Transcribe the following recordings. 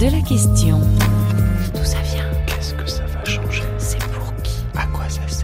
de la question. D'où ça vient? Qu'est-ce que ça va changer? C'est pour qui? À quoi ça sert?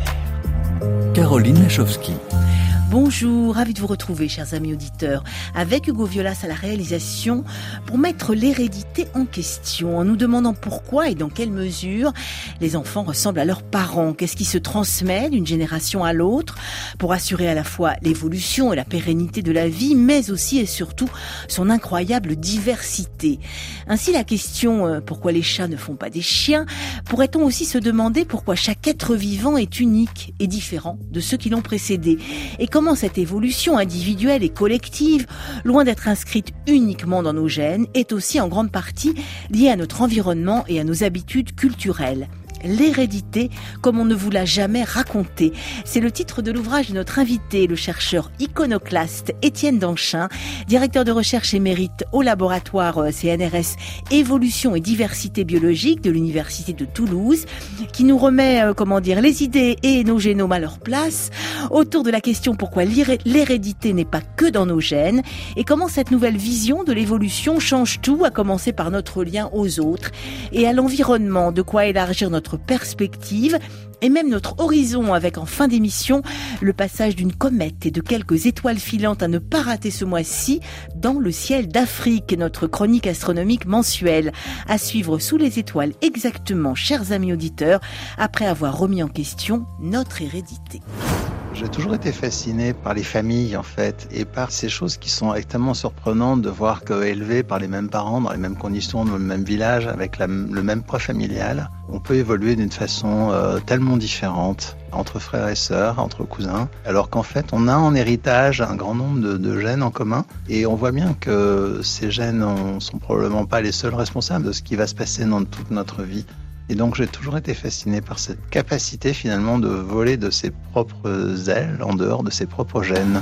Caroline Lachowski. Bonjour, ravi de vous retrouver, chers amis auditeurs, avec Hugo Violas à la réalisation pour mettre l'hérédité en question, en nous demandant pourquoi et dans quelle mesure les enfants ressemblent à leurs parents. Qu'est-ce qui se transmet d'une génération à l'autre pour assurer à la fois l'évolution et la pérennité de la vie, mais aussi et surtout son incroyable diversité. Ainsi, la question pourquoi les chats ne font pas des chiens, pourrait-on aussi se demander pourquoi chaque être vivant est unique et différent de ceux qui l'ont précédé. Et comment cette évolution individuelle et collective, loin d'être inscrite uniquement dans nos gènes, est aussi en grande partie liée à notre environnement et à nos habitudes culturelles. L'hérédité, comme on ne vous l'a jamais raconté. C'est le titre de l'ouvrage de notre invité, le chercheur iconoclaste Étienne Danchin, directeur de recherche émérite au laboratoire CNRS Évolution et Diversité Biologique de l'Université de Toulouse, qui nous remet, les idées et nos génomes à leur place, autour de la question pourquoi l'hérédité n'est pas que dans nos gènes, et comment cette nouvelle vision de l'évolution change tout, à commencer par notre lien aux autres et à l'environnement, de quoi élargir notre perspective et même notre horizon, avec en fin d'émission le passage d'une comète et de quelques étoiles filantes à ne pas rater ce mois-ci dans le ciel d'Afrique, notre chronique astronomique mensuelle, à suivre sous les étoiles exactement, chers amis auditeurs, après avoir remis en question notre hérédité. J'ai toujours été fasciné par les familles, en fait, et par ces choses qui sont extrêmement surprenantes de voir qu'élevés par les mêmes parents, dans les mêmes conditions, dans le même village, avec le même poids familial, on peut évoluer d'une façon tellement différente, entre frères et sœurs, entre cousins, alors qu'en fait, on a en héritage un grand nombre de gènes en commun, et on voit bien que ces gènes ne sont probablement pas les seuls responsables de ce qui va se passer dans toute notre vie. Et donc j'ai toujours été fasciné par cette capacité finalement de voler de ses propres ailes en dehors de ses propres gènes.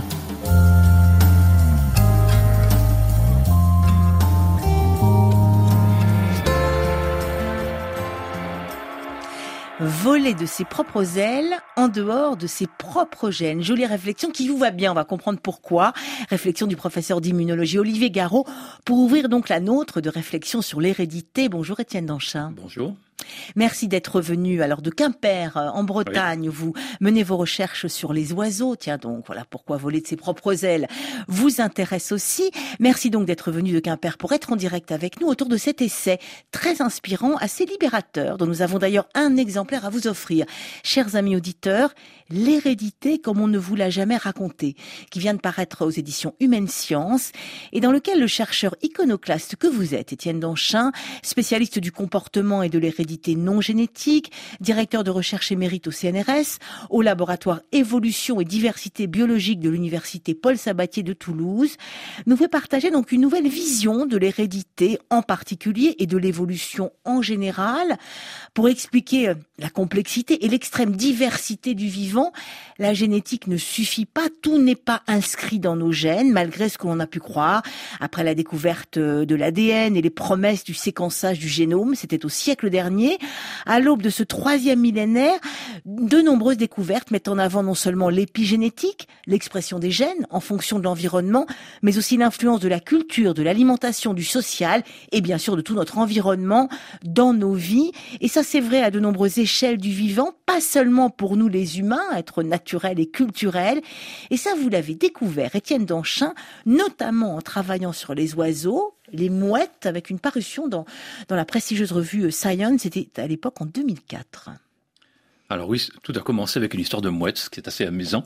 Voler de ses propres ailes en dehors de ses propres gènes. Jolie réflexion qui vous va bien, on va comprendre pourquoi. Réflexion du professeur d'immunologie Olivier Garot pour ouvrir donc la nôtre de réflexion sur l'hérédité. Bonjour Étienne Danchin. Bonjour. Merci d'être venu alors de Quimper en Bretagne. Oui. Vous menez vos recherches sur les oiseaux. Tiens donc, voilà pourquoi voler de ses propres ailes vous intéresse aussi. Merci donc d'être venu de Quimper pour être en direct avec nous autour de cet essai très inspirant, assez libérateur, dont nous avons d'ailleurs un exemplaire à vous offrir. Chers amis auditeurs, l'hérédité comme on ne vous l'a jamais raconté, qui vient de paraître aux éditions Humaine Science et dans lequel le chercheur iconoclaste que vous êtes, Étienne Danchin, spécialiste du comportement et de l'hérédité non génétique, directeur de recherche émérite au CNRS, au laboratoire Évolution et Diversité Biologique de l'Université Paul Sabatier de Toulouse, nous fait partager donc une nouvelle vision de l'hérédité en particulier et de l'évolution en général. Pour expliquer la complexité et l'extrême diversité du vivant, la génétique ne suffit pas, tout n'est pas inscrit dans nos gènes, malgré ce qu'on a pu croire. Après la découverte de l'ADN et les promesses du séquençage du génome, c'était au siècle dernier, à l'aube de ce 3e millénaire, de nombreuses découvertes mettent en avant non seulement l'épigénétique, l'expression des gènes en fonction de l'environnement, mais aussi l'influence de la culture, de l'alimentation, du social et bien sûr de tout notre environnement dans nos vies. Et ça, c'est vrai à de nombreuses échelles du vivant, pas seulement pour nous les humains, être naturels et culturels. Et ça, vous l'avez découvert, Étienne Danchin, notamment en travaillant sur les oiseaux, les mouettes, avec une parution dans la prestigieuse revue Science, c'était à l'époque en 2004. Alors oui, tout a commencé avec une histoire de mouette, ce qui est assez amusant.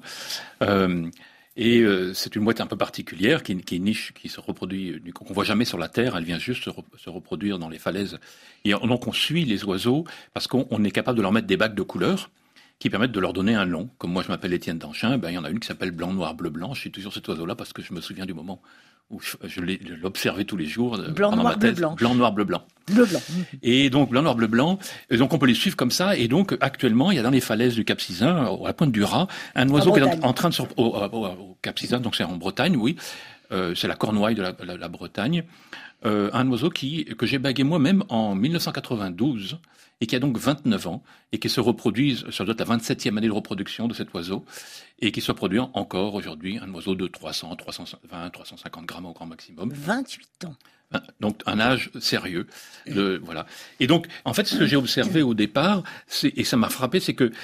C'est une mouette un peu particulière, qui est niche, qui se reproduit, qu'on voit jamais sur la Terre, elle vient juste se reproduire dans les falaises. Et donc on suit les oiseaux, parce qu'on est capable de leur mettre des bagues de couleurs, qui permettent de leur donner un nom. Comme moi je m'appelle Étienne Danchin, il y en a une qui s'appelle blanc, noir, bleu, blanc. Je suis toujours cet oiseau-là parce que je me souviens du moment où je l'observais tous les jours. Blanc, noir, bleu, blanc. Blanc, noir, bleu, blanc. Bleu, blanc. Et donc, blanc, noir, bleu, blanc. Et donc, on peut les suivre comme ça. Et donc, actuellement, il y a dans les falaises du Cap Sizun, à la pointe du Rat, un oiseau qui est en train de au Cap Sizun, donc c'est en Bretagne, oui, c'est la cornouaille de la Bretagne, un oiseau que j'ai bagué moi-même en 1992 et qui a donc 29 ans et qui se reproduit, ça doit être la 27e année de reproduction de cet oiseau et qui se reproduit encore aujourd'hui, un oiseau de 300, 320, 350 grammes au grand maximum. 28 ans. Donc un âge sérieux, voilà. Et donc en fait ce que j'ai observé au départ, et ça m'a frappé, c'est que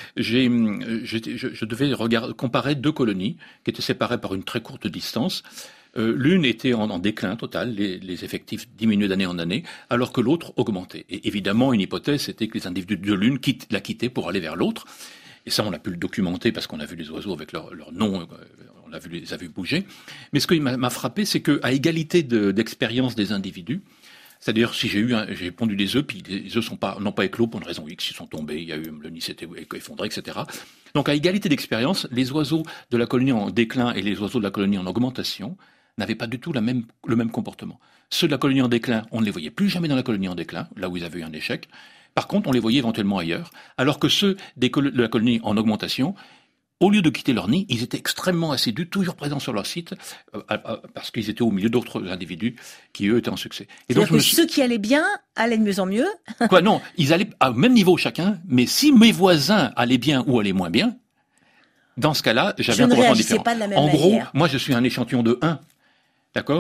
je devais comparer deux colonies qui étaient séparées par une très courte distance. L'une était en déclin total, les effectifs diminuaient d'année en année, alors que l'autre augmentait. Et évidemment, une hypothèse, c'était que les individus de l'une la quittaient pour aller vers l'autre. Et ça, on a pu le documenter parce qu'on a vu les oiseaux avec leur nom, on les a vus bouger. Mais ce qui m'a frappé, c'est qu'à égalité d'expérience des individus, c'est-à-dire si j'ai pondu des œufs, puis les œufs n'ont pas éclos pour une raison X, ils sont tombés, le nid s'était effondré, etc. Donc à égalité d'expérience, les oiseaux de la colonie en déclin et les oiseaux de la colonie en augmentation n'avaient pas du tout le même comportement. Ceux de la colonie en déclin, on ne les voyait plus jamais dans la colonie en déclin, là où ils avaient eu un échec. Par contre, on les voyait éventuellement ailleurs, alors que ceux de la colonie en augmentation, au lieu de quitter leur nid, ils étaient extrêmement assidus, toujours présents sur leur site, parce qu'ils étaient au milieu d'autres individus qui, eux, étaient en succès. Et donc, ceux qui allaient bien allaient de mieux en mieux. Non, ils allaient au même niveau chacun, mais si mes voisins allaient bien ou allaient moins bien, dans ce cas-là, j'avais un comportement différent. Pas de la même en manière. gros, moi, je suis un échantillon de 1. D'accord ?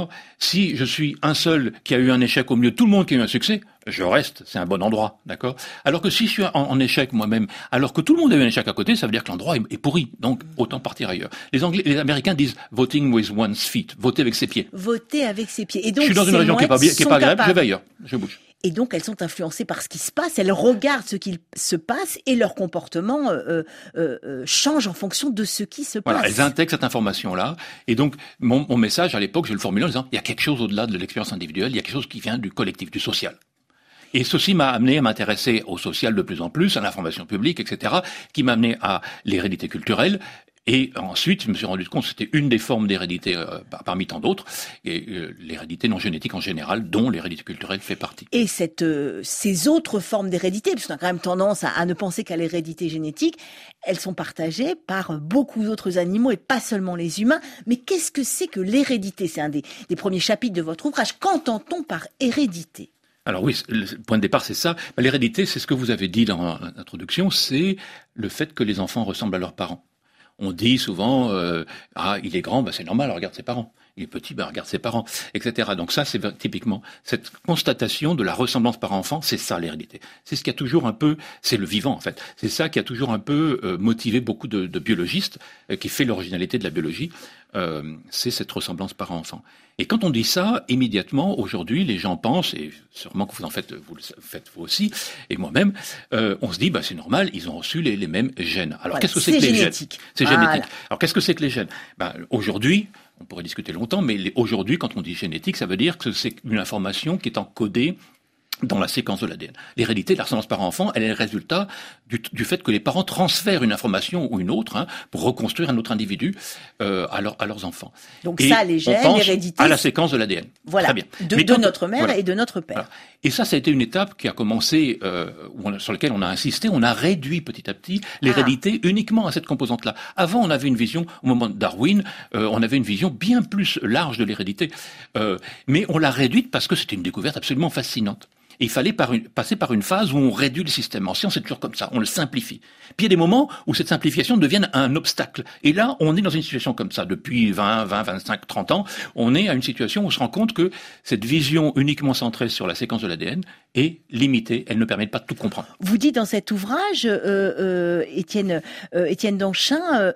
Si je suis un seul qui a eu un échec au milieu de tout le monde qui a eu un succès, je reste, c'est un bon endroit, d'accord ? Alors que si je suis en échec moi-même, alors que tout le monde a eu un échec à côté, ça veut dire que l'endroit est pourri, donc autant partir ailleurs. Les Américains disent « voting with one's feet », voter avec ses pieds. Voter avec ses pieds. Et donc, je suis dans une région qui est pas agréable, je vais ailleurs, je bouge. Et donc, elles sont influencées par ce qui se passe, elles regardent ce qui se passe et leur comportement change en fonction de ce qui se passe. Voilà, elles intègrent cette information-là. Et donc, mon message à l'époque, je le formulais en disant, il y a quelque chose au-delà de l'expérience individuelle, il y a quelque chose qui vient du collectif, du social. Et ceci m'a amené à m'intéresser au social de plus en plus, à l'information publique, etc., qui m'a amené à l'hérédité culturelle. Et ensuite, je me suis rendu compte que c'était une des formes d'hérédité parmi tant d'autres, et l'hérédité non génétique en général, dont l'hérédité culturelle fait partie. Et ces autres formes d'hérédité, parce qu'on a quand même tendance à ne penser qu'à l'hérédité génétique, elles sont partagées par beaucoup d'autres animaux et pas seulement les humains. Mais qu'est-ce que c'est que l'hérédité ? C'est un des premiers chapitres de votre ouvrage. Qu'entend-on par hérédité ? Alors oui, le point de départ, c'est ça. L'hérédité, c'est ce que vous avez dit dans l'introduction, c'est le fait que les enfants ressemblent à leurs parents. On dit souvent, il est grand, c'est normal, regarde ses parents. Il est petit, regarde ses parents, etc. Donc ça, c'est typiquement cette constatation de la ressemblance par enfant, c'est ça l'hérédité. C'est ce qui a toujours un peu, c'est le vivant en fait. C'est ça qui a toujours un peu motivé beaucoup de biologistes, qui fait l'originalité de la biologie. C'est cette ressemblance par enfant. Et quand on dit ça, immédiatement, aujourd'hui, les gens pensent, et sûrement que vous le faites vous aussi, et moi-même, on se dit, c'est normal, ils ont reçu les mêmes gènes. Alors, qu'est-ce que c'est que les gènes ? C'est génétique. Alors, qu'est-ce que c'est que les gènes ? Aujourd'hui, on pourrait discuter longtemps, mais aujourd'hui, quand on dit génétique, ça veut dire que c'est une information qui est encodée dans la séquence de l'ADN. L'hérédité, la ressemblance par enfant, elle est le résultat du fait que les parents transfèrent une information ou une autre pour reconstruire un autre individu à leurs enfants. Donc et ça, les gènes, l'hérédité... à la séquence de l'ADN. Voilà, très bien. de notre mère et de notre père. Voilà. Et ça a été une étape qui a commencé, sur laquelle on a insisté, on a réduit petit à petit l'hérédité uniquement à cette composante-là. Avant, on avait une vision, au moment de Darwin, on avait une vision bien plus large de l'hérédité. Mais on l'a réduite parce que c'était une découverte absolument fascinante. Et il fallait passer par une phase où on réduit le système. En science, c'est toujours comme ça, on le simplifie. Puis il y a des moments où cette simplification devient un obstacle. Et là, on est dans une situation comme ça. Depuis 20, 25, 30 ans, on est à une situation où on se rend compte que cette vision uniquement centrée sur la séquence de l'ADN est limitée. Elle ne permet pas de tout comprendre. Vous dites dans cet ouvrage, Étienne Danchin,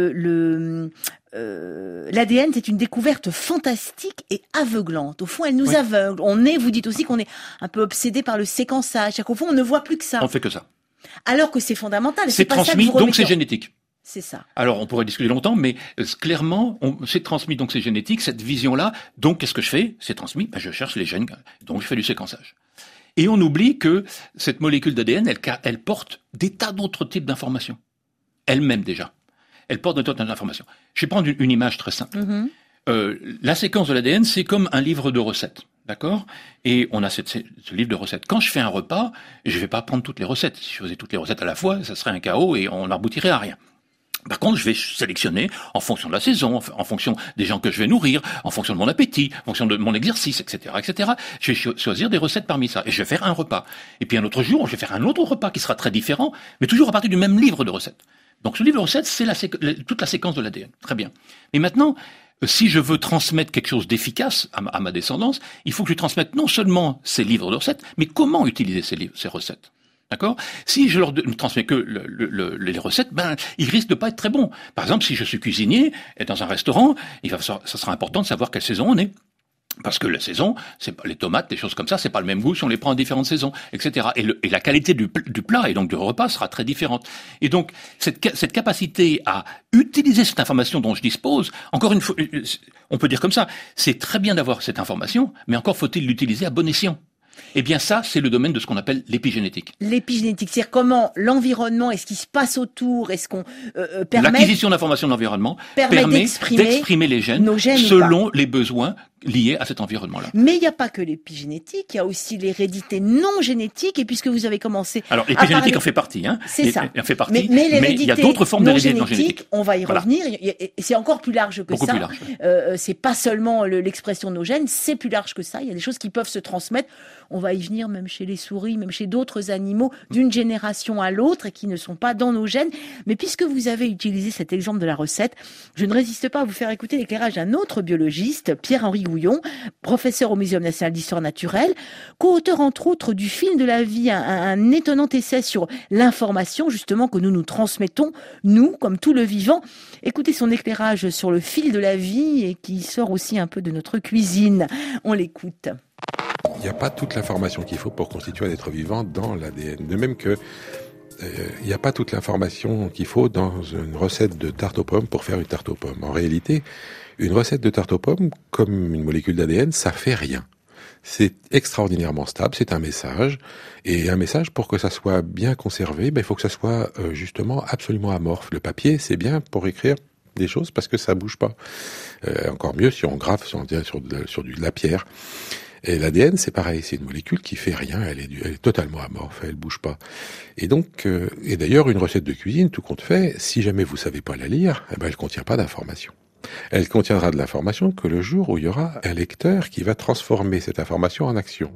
l'ADN, c'est une découverte fantastique et aveuglante. Au fond, elle nous aveugle. Vous dites aussi qu'on est un peu obsédé par le séquençage. C'est-à-dire qu'au fond, on ne voit plus que ça. On fait que ça. Alors que c'est fondamental. C'est pas transmis, ça que donc c'est génétique. C'est ça. Alors, on pourrait discuter longtemps, mais clairement, c'est transmis, donc c'est génétique, cette vision-là. Donc, qu'est-ce que je fais ? C'est transmis, je cherche les gènes, donc je fais du séquençage. Et on oublie que cette molécule d'ADN, elle porte des tas d'autres types d'informations. Elle-même, déjà. Elle porte de tas d'informations. Je vais prendre une image très simple. La séquence de l'ADN, c'est comme un livre de recettes, d'accord ? Et on a ce livre de recettes. Quand je fais un repas, je vais pas prendre toutes les recettes. Si je faisais toutes les recettes à la fois, ça serait un chaos et on n'aboutirait à rien. Par contre, je vais sélectionner en fonction de la saison, en fonction des gens que je vais nourrir, en fonction de mon appétit, en fonction de mon exercice, etc., etc. Je vais choisir des recettes parmi ça. Et je vais faire un repas. Et puis un autre jour, je vais faire un autre repas qui sera très différent, mais toujours à partir du même livre de recettes. Donc ce livre de recettes, c'est toute la séquence de l'ADN. Très bien. Et maintenant, si je veux transmettre quelque chose d'efficace à ma descendance, il faut que je transmette non seulement ces livres de recettes, mais comment utiliser ces recettes. D'accord ? Si je leur transmets que les recettes, ils risquent de pas être très bons. Par exemple, si je suis cuisinier et dans un restaurant, ça sera important de savoir quelle saison on est. Parce que la saison, c'est pas les tomates, des choses comme ça, c'est pas le même goût si on les prend en différentes saisons, etc. Et la qualité du plat et donc du repas sera très différente. Et donc cette capacité à utiliser cette information dont je dispose, encore une fois, on peut dire comme ça, c'est très bien d'avoir cette information, mais encore faut-il l'utiliser à bon escient. Eh bien ça, c'est le domaine de ce qu'on appelle l'épigénétique. L'épigénétique, c'est-à-dire comment l'environnement et ce qui se passe autour, est-ce qu'on permet... L'acquisition d'informations de l'environnement permet d'exprimer les gènes selon les besoins liés à cet environnement-là. Mais il n'y a pas que l'épigénétique, il y a aussi l'hérédité non génétique, et puisque vous avez commencé... Alors l'épigénétique en fait partie, hein. C'est ça. En fait partie, mais il y a d'autres formes d'hérédité non génétique. On va y revenir, et c'est encore plus large que beaucoup ça. Plus large. C'est pas seulement l'expression de nos gènes, c'est plus large que ça, il y a des choses qui peuvent se transmettre. On va y venir même chez les souris, même chez d'autres animaux, d'une génération à l'autre et qui ne sont pas dans nos gènes. Mais puisque vous avez utilisé cet exemple de la recette, je ne résiste pas à vous faire écouter l'éclairage d'un autre biologiste, Pierre-Henri Gouillon, professeur au Muséum national d'histoire naturelle, co-auteur entre autres du Fil de la vie, un étonnant essai sur l'information justement que nous transmettons, nous, comme tout le vivant. Écoutez son éclairage sur le fil de la vie et qui sort aussi un peu de notre cuisine. On l'écoute. Il n'y a pas toute l'information qu'il faut pour constituer un être vivant dans l'ADN. De même que il n'y a pas toute l'information qu'il faut dans une recette de tarte aux pommes pour faire une tarte aux pommes. En réalité, une recette de tarte aux pommes, comme une molécule d'ADN, ça fait rien. C'est extraordinairement stable, c'est un message. Et un message, pour que ça soit bien conservé, il faut que ça soit justement absolument amorphe. Le papier, c'est bien pour écrire des choses parce que ça bouge pas. Encore mieux si on grave, si on dirait sur de la pierre. Et l'ADN, c'est pareil, c'est une molécule qui fait rien, elle est totalement amorphe, elle bouge pas. Et donc, et d'ailleurs, une recette de cuisine, tout compte fait, si jamais vous savez pas la lire, elle contient pas d'information. Elle contiendra de l'information que le jour où il y aura un lecteur qui va transformer cette information en action.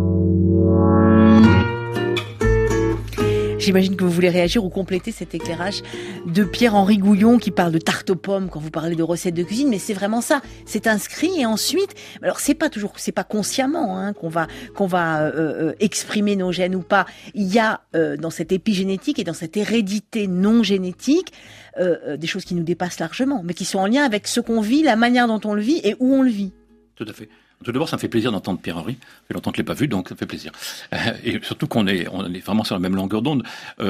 J'imagine que vous voulez réagir ou compléter cet éclairage de Pierre-Henri Gouillon qui parle de tarte aux pommes quand vous parlez de recettes de cuisine, mais c'est vraiment ça. C'est inscrit et ensuite, alors c'est pas consciemment qu'on va exprimer nos gènes ou pas. Il y a dans cette épigénétique et dans cette hérédité non génétique des choses qui nous dépassent largement, mais qui sont en lien avec ce qu'on vit, la manière dont on le vit et où on le vit. Tout à fait. Tout d'abord, ça me fait plaisir d'entendre Pierre-Henri. Ça fait longtemps que je l'ai pas vu, donc ça me fait plaisir. Et surtout qu'on est vraiment sur la même longueur d'onde.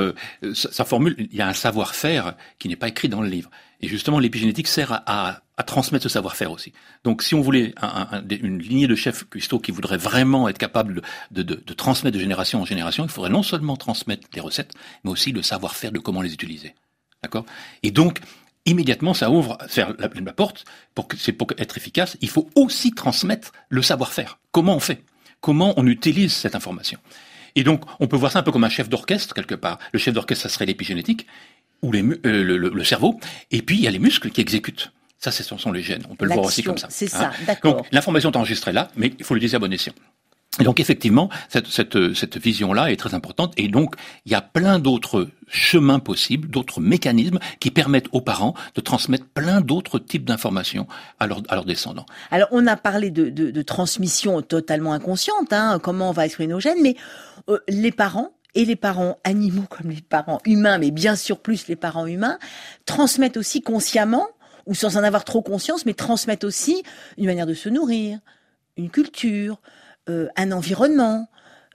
Sa formule, il y a un savoir-faire qui n'est pas écrit dans le livre. Et justement, l'épigénétique sert à transmettre ce savoir-faire aussi. Donc, si on voulait une lignée de chefs cuistots qui voudraient vraiment être capable de transmettre de génération en génération, il faudrait non seulement transmettre les recettes, mais aussi le savoir-faire de comment les utiliser. D'accord ? Et donc, immédiatement, ça ouvre la porte pour être efficace. Il faut aussi transmettre le savoir-faire. Comment on fait ? Comment on utilise cette information ? Et donc, on peut voir ça un peu comme un chef d'orchestre, quelque part. Le chef d'orchestre, ça serait l'épigénétique, ou le cerveau. Et puis, il y a les muscles qui exécutent. Ça, ce sont les gènes. On peut le voir aussi comme ça. C'est ça, d'accord. Donc, l'information est enregistrée là, mais il faut l'utiliser à bon escient. Et donc effectivement, cette vision-là est très importante. Et donc, il y a plein d'autres chemins possibles, d'autres mécanismes qui permettent aux parents de transmettre plein d'autres types d'informations à leurs descendants. Alors, on a parlé de transmission totalement inconsciente, comment on va exprimer nos gènes, mais les parents, et les parents animaux comme les parents humains, mais bien sûr plus les parents humains, transmettent aussi consciemment, ou sans en avoir trop conscience, mais transmettent aussi une manière de se nourrir, une culture, un environnement.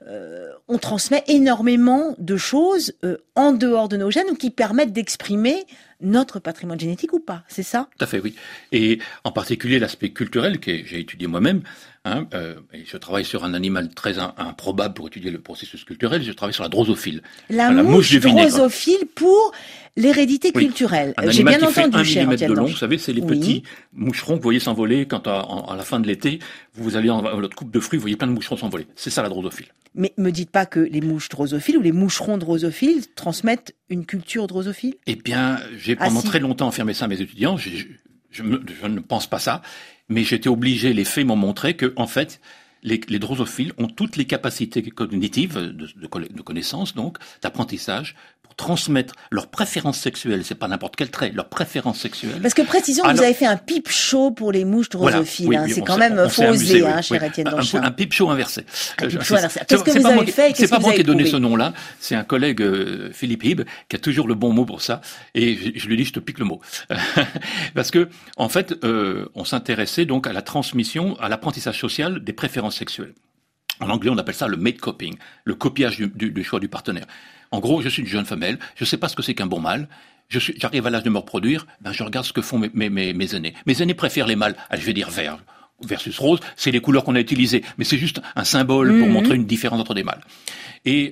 On transmet énormément de choses en dehors de nos gènes ou qui permettent d'exprimer notre patrimoine génétique ou pas, c'est ça ? Tout à fait, oui. Et en particulier l'aspect culturel que j'ai étudié moi-même. Et je travaille sur un animal très improbable pour étudier le processus culturel. Je travaille sur la drosophile. La mouche drosophile pour l'hérédité culturelle. Un J'ai animal bien qui entendu, fait 1 millimètre de long. Vous savez, c'est les petits moucherons que vous voyez s'envoler quand à la fin de l'été, vous allez dans votre coupe de fruits, vous voyez plein de moucherons s'envoler. C'est ça la drosophile. Mais me dites pas que les mouches drosophiles ou les moucherons drosophiles transmettent une culture drosophile ? Eh bien, J'ai pendant très longtemps affirmé ça à mes étudiants. Je ne pense pas ça, mais j'étais obligé, les faits m'ont montré que, en fait, les drosophiles ont toutes les capacités cognitives, de connaissance, donc, d'apprentissage, pour transmettre leurs préférences sexuelles. C'est pas n'importe quel trait, leurs préférences sexuelles. Parce que précisons que vous avez fait un pipe show pour les mouches drosophiles. Voilà, oui, c'est quand même, faut oser, cher Étienne Danchin. Un pipe show inversé. Qu'est-ce que vous avez fait? C'est pas moi qui ai donné ce nom-là, c'est un collègue, Philippe Hibb, qui a toujours le bon mot pour ça, et je lui dis, je te pique le mot. Parce que, en fait, on s'intéressait donc à la transmission, à l'apprentissage social des préférences sexuelles. En anglais, on appelle ça le mate copying, le copiage du choix du partenaire. En gros, je suis une jeune femelle, je sais pas ce que c'est qu'un bon mâle, j'arrive à l'âge de me reproduire, je regarde ce que font mes aînés. Mes aînés préfèrent les mâles, je vais dire vert versus rose, c'est les couleurs qu'on a utilisées, mais c'est juste un symbole pour montrer une différence entre des mâles. Et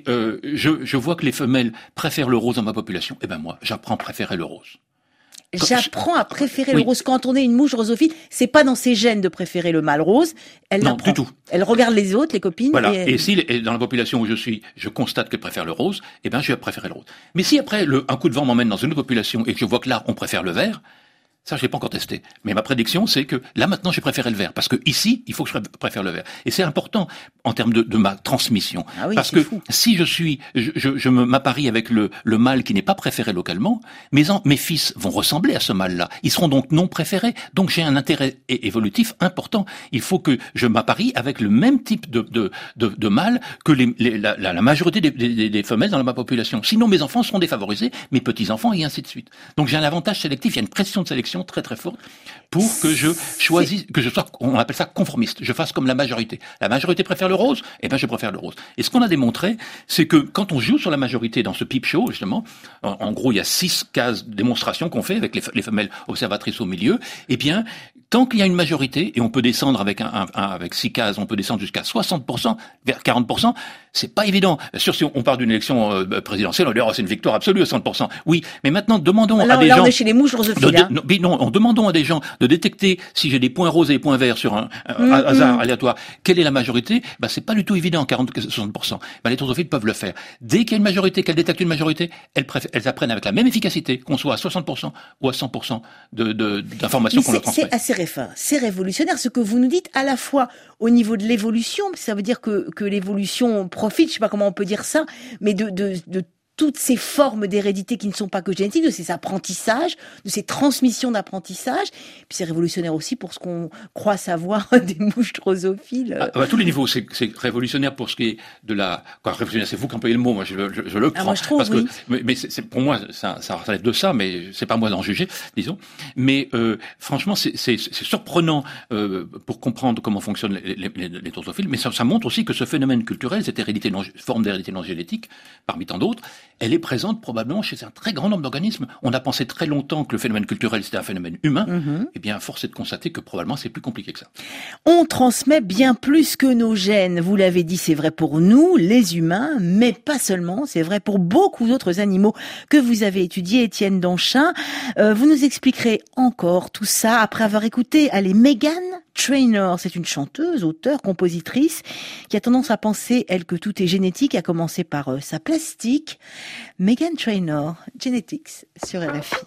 je vois que les femelles préfèrent le rose dans ma population, moi, j'apprends à préférer le rose. J'apprends à préférer le rose. Quand on est une mouche drosophile, c'est pas dans ses gènes de préférer le mâle rose. Elle l'apprend. Non, du tout. Elle regarde les autres, les copines. Voilà. Et si dans la population où je suis, je constate qu'elle préfère le rose, je vais préférer le rose. Mais si après un coup de vent m'emmène dans une autre population et que je vois que là on préfère le vert, ça je l'ai pas encore testé. Mais ma prédiction c'est que là maintenant j'ai préféré le vert parce que ici il faut que je préfère le vert. Et c'est important en termes de ma transmission. Ah oui, parce que fou. si je m'apparie avec le mâle qui n'est pas préféré localement, mes fils vont ressembler à ce mâle-là. Ils seront donc non préférés. Donc j'ai un intérêt évolutif important. Il faut que je m'apparie avec le même type de mâle que la majorité des femelles dans ma population. Sinon mes enfants seront défavorisés, mes petits-enfants et ainsi de suite. Donc j'ai un avantage sélectif, il y a une pression de sélection très très forte pour que je choisisse, que je sois, on appelle ça conformiste, je fasse comme la majorité. La majorité préfère le rose, je préfère le rose. Et ce qu'on a démontré, c'est que quand on joue sur la majorité dans ce peep show, justement, en gros il y a 6 cases de démonstration qu'on fait avec les femelles observatrices au milieu, tant qu'il y a une majorité, et on peut descendre avec 6 cases, on peut descendre jusqu'à 60%, vers 40%, c'est pas évident. Sûr, si on part d'une élection présidentielle, on dirait c'est une victoire absolue à 100%. Oui, mais maintenant demandons à des gens. On est chez les mouches drosophiles. Demandons à des gens de détecter si j'ai des points roses et des points verts sur un hasard aléatoire. Quelle est la majorité? C'est pas du tout évident, 40-60%. Les drosophiles peuvent le faire. Dès qu'il y a une majorité, qu'elles détectent une majorité, elles apprennent avec la même efficacité, qu'on soit à 60% ou à 100% d'informations qu'on leur transmet. C'est révolutionnaire ce que vous nous dites, à la fois au niveau de l'évolution, ça veut dire que l'évolution profite, je sais pas comment on peut dire ça, mais de toutes ces formes d'hérédité qui ne sont pas que génétiques, de ces apprentissages, de ces transmissions d'apprentissage. Puis c'est révolutionnaire aussi pour ce qu'on croit savoir des mouches drosophiles. À tous les niveaux, c'est révolutionnaire pour ce qui est de la... révolutionnaire, c'est vous qui employez le mot, moi je le prends. Moi je trouve, parce que, mais c'est pour moi, ça relève de ça, mais c'est pas moi d'en juger, disons. Mais franchement, c'est surprenant pour comprendre comment fonctionnent les drosophiles, mais ça montre aussi que ce phénomène culturel, cette forme d'hérédité non génétique, parmi tant d'autres, elle est présente probablement chez un très grand nombre d'organismes. On a pensé très longtemps que le phénomène culturel c'était un phénomène humain. Force est de constater que probablement c'est plus compliqué que ça. On transmet bien plus que nos gènes. Vous l'avez dit, c'est vrai pour nous, les humains, mais pas seulement. C'est vrai pour beaucoup d'autres animaux que vous avez étudiés, Étienne Danchin. Vous nous expliquerez encore tout ça après avoir écouté, Meghan Trainor. C'est une chanteuse, auteure, compositrice qui a tendance à penser, elle, que tout est génétique, à commencer par sa plastique. Meghan Trainor, Genetics, sur RFI.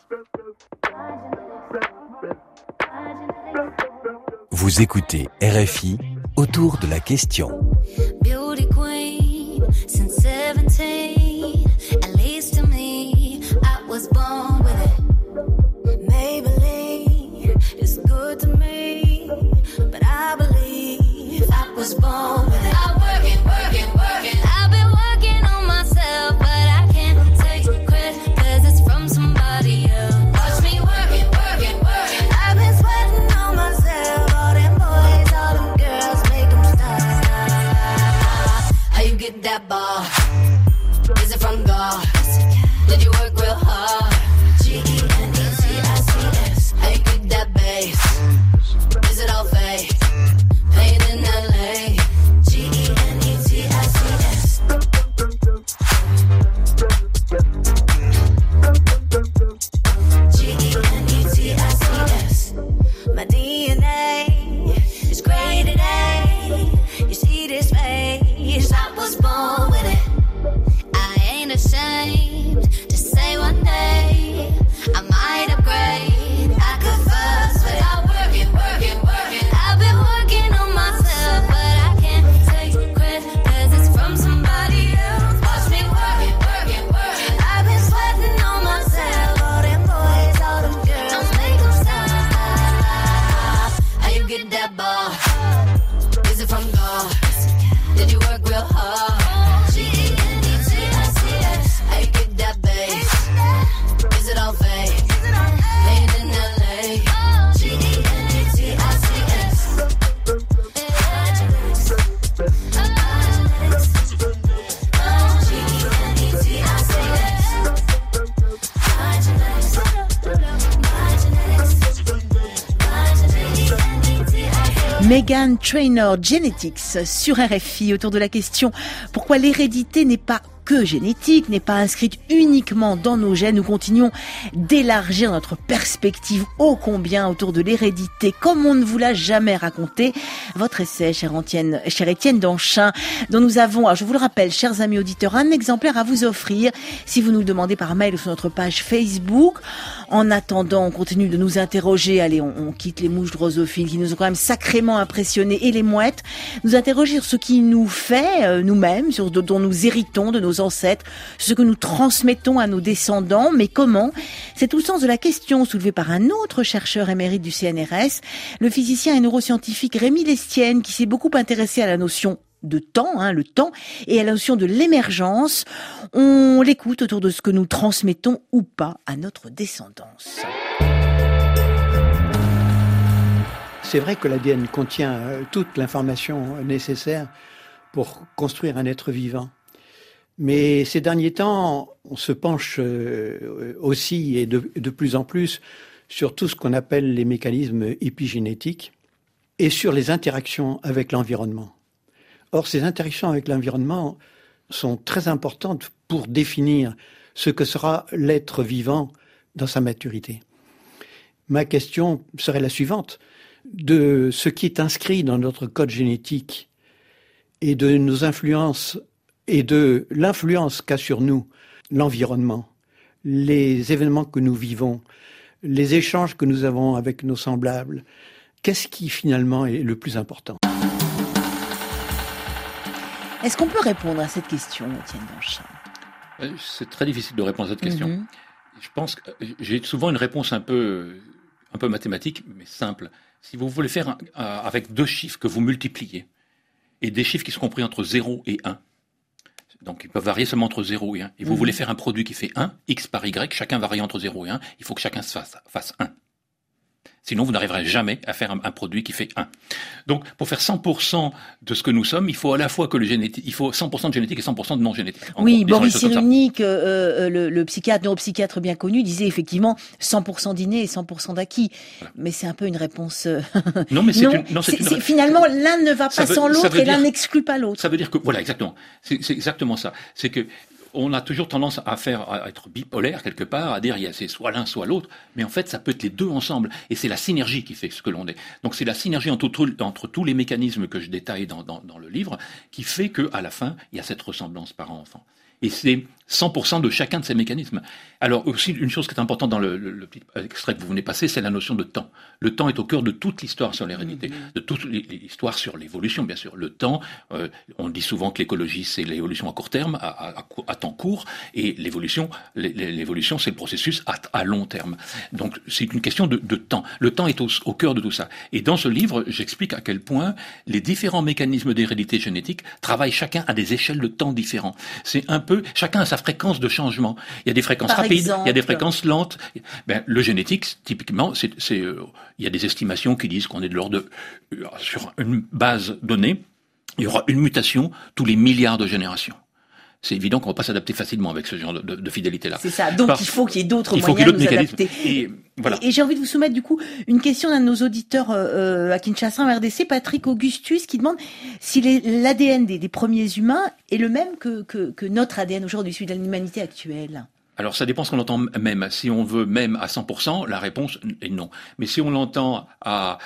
Vous écoutez RFI autour de la question. Beauty queen since 17, at least to me, I was born with it. Maybelline is good to me, but I believe I was born with it. I'm working. I've been working on myself, but I can't take credit, 'cause it's from somebody else. Watch me working. I've been sweating on myself, all them boys, all them girls, make them stop. How you get that bar? Is it from God? Did you work real hard? G-E-N-E-T-I-C-S. How you get that bass? Is it all fake? Paid in LA. G-E-N-E-T Meghan Trainor, Genetics sur RFI, autour de la question pourquoi l'hérédité n'est pas que génétique, n'est pas inscrite uniquement dans nos gènes. Nous continuons d'élargir notre perspective ô combien autour de l'hérédité, comme on ne vous l'a jamais raconté. Votre essai, cher Étienne Danchin, dont nous avons, alors je vous le rappelle, chers amis auditeurs, un exemplaire à vous offrir si vous nous le demandez par mail ou sur notre page Facebook. En attendant, on continue de nous interroger. Allez, on quitte les mouches drosophiles qui nous ont quand même sacrément impressionnés et les mouettes. Nous interroger sur ce qui nous fait nous-mêmes, sur dont nous héritons de nos ancêtres, ce que nous transmettons à nos descendants, mais comment? C'est tout le sens de la question soulevée par un autre chercheur émérite du CNRS, le physicien et neuroscientifique Rémi Lestienne, qui s'est beaucoup intéressé à la notion de temps, le temps, et à la notion de l'émergence. On l'écoute autour de ce que nous transmettons ou pas à notre descendance. C'est vrai que l'ADN contient toute l'information nécessaire pour construire un être vivant. Mais ces derniers temps, on se penche aussi et de plus en plus sur tout ce qu'on appelle les mécanismes épigénétiques et sur les interactions avec l'environnement. Or, ces interactions avec l'environnement sont très importantes pour définir ce que sera l'être vivant dans sa maturité. Ma question serait la suivante. De ce qui est inscrit dans notre code génétique et de nos influences et de l'influence qu'a sur nous l'environnement, les événements que nous vivons, les échanges que nous avons avec nos semblables, qu'est-ce qui finalement est le plus important ? Est-ce qu'on peut répondre à cette question, Étienne Danchin ? C'est très difficile de répondre à cette question. Je pense que j'ai souvent une réponse un peu mathématique, mais simple. Si vous voulez faire avec deux chiffres que vous multipliez, et des chiffres qui sont compris entre 0 et 1, donc ils peuvent varier seulement entre 0 et 1, et vous voulez faire un produit qui fait 1, x par y, chacun varie entre 0 et 1, il faut que chacun fasse 1. Sinon, vous n'arriverez jamais à faire un produit qui fait 1. Donc, pour faire 100% de ce que nous sommes, il faut à la fois que il faut 100% de génétique et 100% de non génétique. Oui, Boris Cyrulnik, le psychiatre, neuropsychiatre bien connu, disait effectivement 100% d'inné et 100% d'acquis. Voilà. Mais c'est un peu une réponse. Non, mais finalement, l'un ne va pas sans l'autre et l'un n'exclut pas l'autre. Ça veut dire que, voilà, exactement. C'est exactement ça. C'est que, on a toujours tendance à être bipolaire quelque part, à dire c'est soit l'un soit l'autre, mais en fait ça peut être les deux ensemble, et c'est la synergie qui fait ce que l'on est. Donc c'est la synergie entre tous les mécanismes que je détaille dans le livre qui fait que à la fin il y a cette ressemblance parent-enfant. Et c'est 100% de chacun de ces mécanismes. Alors aussi, une chose qui est importante dans le petit extrait que vous venez passer, c'est la notion de temps. Le temps est au cœur de toute l'histoire sur l'hérédité, de toute l'histoire sur l'évolution, bien sûr. Le temps, on dit souvent que l'écologie, c'est l'évolution à court terme, à temps court, et l'évolution, c'est le processus à long terme. Donc c'est une question de temps. Le temps est au cœur de tout ça. Et dans ce livre, j'explique à quel point les différents mécanismes d'hérédité génétique travaillent chacun à des échelles de temps différents. C'est un peu, chacun a sa fréquence de changement. Il y a des fréquences rapides, il y a des fréquences lentes. Le génétique, typiquement, il y a des estimations qui disent qu'on est de l'ordre sur une base donnée, il y aura une mutation tous les milliards de générations. C'est évident qu'on ne va pas s'adapter facilement avec ce genre de fidélité-là. C'est ça. Donc il faut qu'il y ait d'autres moyens de nous adapter. Et j'ai envie de vous soumettre du coup une question d'un de nos auditeurs à Kinshasa en RDC, Patrick Augustus, qui demande si l'ADN des premiers humains est le même que notre ADN aujourd'hui, celui de l'humanité actuelle. Alors ça dépend ce qu'on entend même. Si on veut même à 100%, la réponse est non. Mais si on l'entend à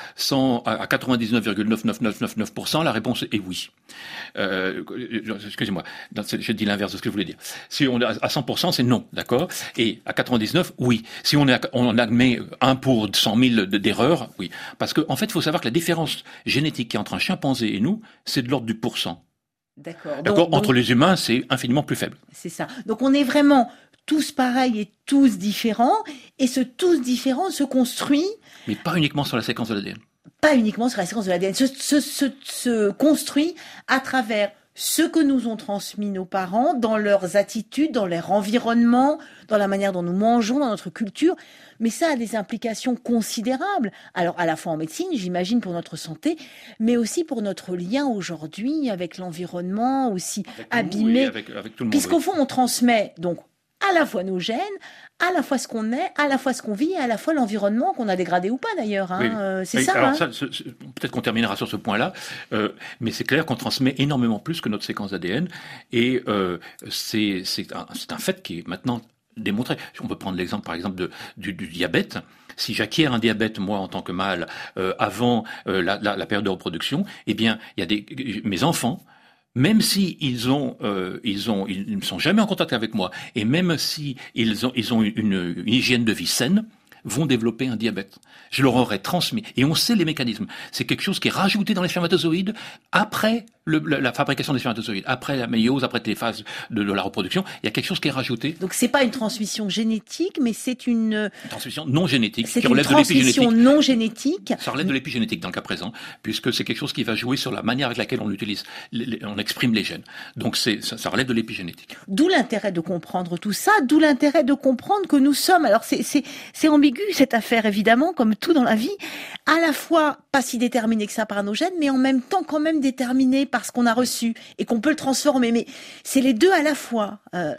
99,99999%, la réponse est oui. Excusez-moi, j'ai dit l'inverse de ce que je voulais dire. Si on est à 100%, c'est non, d'accord. Et à 99, oui. Si on admet 1 pour 100 000 d'erreurs, oui. Parce que en fait, il faut savoir que la différence génétique qui est entre un chimpanzé et nous, c'est de l'ordre du pourcent. D'accord. Entre les humains, c'est infiniment plus faible. C'est ça. Donc on est vraiment tous pareils et tous différents, et ce tous différents se construit... Mais pas uniquement sur la séquence de l'ADN. Pas uniquement sur la séquence de l'ADN, se construit à travers ce que nous ont transmis nos parents, dans leurs attitudes, dans leur environnement, dans la manière dont nous mangeons, dans notre culture. Mais ça a des implications considérables. Alors, à la fois en médecine, j'imagine, pour notre santé, mais aussi pour notre lien aujourd'hui avec l'environnement, aussi abîmé. Avec tout le monde. Puisqu'au fond, on transmet donc à la fois nos gènes, à la fois ce qu'on est, à la fois ce qu'on vit, et à la fois l'environnement qu'on a dégradé ou pas d'ailleurs. C'est oui, ça. Alors peut-être qu'on terminera sur ce point-là, mais c'est clair qu'on transmet énormément plus que notre séquence d'ADN, et c'est un fait qui est maintenant démontré. On peut prendre l'exemple, par exemple, du diabète. Si j'acquiers un diabète, moi, en tant que mâle, avant la période de reproduction, eh bien, mes enfants, même si ils ne sont jamais en contact avec moi, et même si ils ont une hygiène de vie saine, vont développer un diabète. Je leur aurais transmis. Et on sait les mécanismes. C'est quelque chose qui est rajouté dans les spermatozoïdes après la fabrication des spermatozoïdes, après la méiose, après les phases de la reproduction. Il y a quelque chose qui est rajouté. Donc c'est pas une transmission génétique, mais c'est une transmission non génétique. C'est qui une relève de l'épigénétique. transmission non génétique. Ça relève de l'épigénétique dans le cas présent, puisque c'est quelque chose qui va jouer sur la manière avec laquelle on l'utilise, on exprime les gènes. Donc ça relève de l'épigénétique. D'où l'intérêt de comprendre tout ça, d'où l'intérêt de comprendre que nous sommes. Alors c'est ambigu cette affaire, évidemment, comme tout dans la vie, à la fois pas si déterminé que ça par nos gènes, mais en même temps quand même déterminé par ce qu'on a reçu et qu'on peut le transformer. Mais c'est les deux à la fois,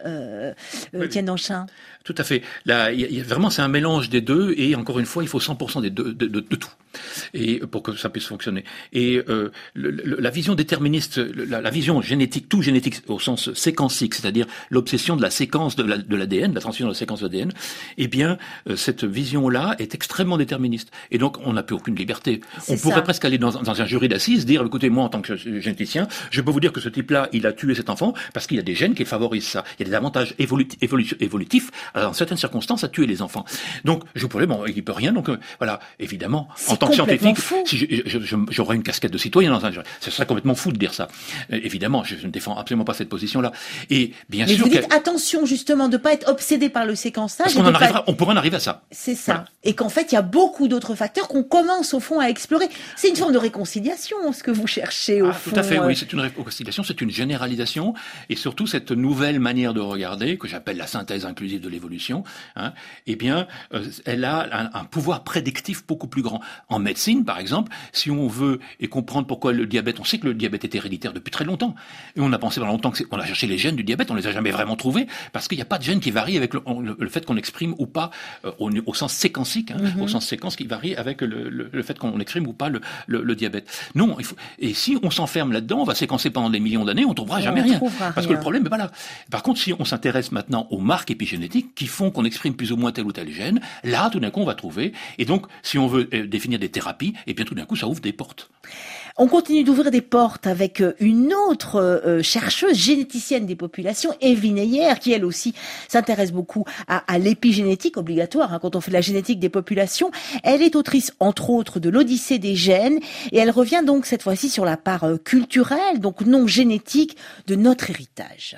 Étienne Danchin. Tout à fait. Là, vraiment, c'est un mélange des deux, et encore une fois, il faut 100% des deux, de tout, et pour que ça puisse fonctionner. Et la vision déterministe, la vision génétique, tout génétique au sens séquenциque, c'est-à-dire l'obsession de la séquence de l'ADN, de la transmission de la séquence de l'ADN, eh bien, cette vision-là est extrêmement déterministe. Et donc, on n'a plus aucune liberté. On pourrait presque aller dans un jury d'assises, dire, écoutez, moi, en tant que généticien, je peux vous dire que ce type-là, il a tué cet enfant parce qu'il y a des gènes qui favorisent ça. Il y a des avantages évolutifs dans certaines circonstances, à tuer les enfants. Donc, je pourrais, il peut rien. Donc, voilà, évidemment, en tant que scientifique, si j'aurais une casquette de citoyen dans un jury, ce serait complètement fou de dire ça. Évidemment, je ne défends absolument pas cette position-là. Et bien sûr, vous dites attention justement de pas être obsédé par le séquençage. On pourrait en arriver à ça. C'est ça. Voilà. Et qu'en fait, il y a beaucoup d'autres facteurs qu'on commence au fond à explorer. C'est une forme de réconciliation, ce que vous cherchez au fond. Tout à fait, oui, c'est une réconciliation, c'est une généralisation, et surtout cette nouvelle manière de regarder, que j'appelle la synthèse inclusive de l'évolution, eh bien, elle a un pouvoir prédictif beaucoup plus grand. En médecine, par exemple, si on veut et comprendre pourquoi le diabète, on sait que le diabète est héréditaire depuis très longtemps, et on a pensé pendant longtemps qu'on a cherché les gènes du diabète, on les a jamais vraiment trouvés, parce qu'il n'y a pas de gène qui varie avec le fait qu'on exprime ou pas, au sens séquencique, au sens séquence qui varie avec le fait qu'on exprime ou pas le diabète. Non, et si on s'enferme là-dedans, on va séquencer pendant des millions d'années, on trouvera jamais rien. Parce que le problème est pas là. Par contre, si on s'intéresse maintenant aux marques épigénétiques qui font qu'on exprime plus ou moins tel ou tel gène, là, tout d'un coup, on va trouver. Et donc, si on veut définir des thérapies, et bien tout d'un coup, ça ouvre des portes. On continue d'ouvrir des portes avec une autre chercheuse généticienne des populations, Evelyne Heyer, qui elle aussi s'intéresse beaucoup à l'épigénétique obligatoire quand on fait de la génétique des populations. Elle est autrice, entre autres, de l'Odyssée des gènes, et elle revient donc cette fois-ci sur la part culturelle, donc non génétique, de notre héritage.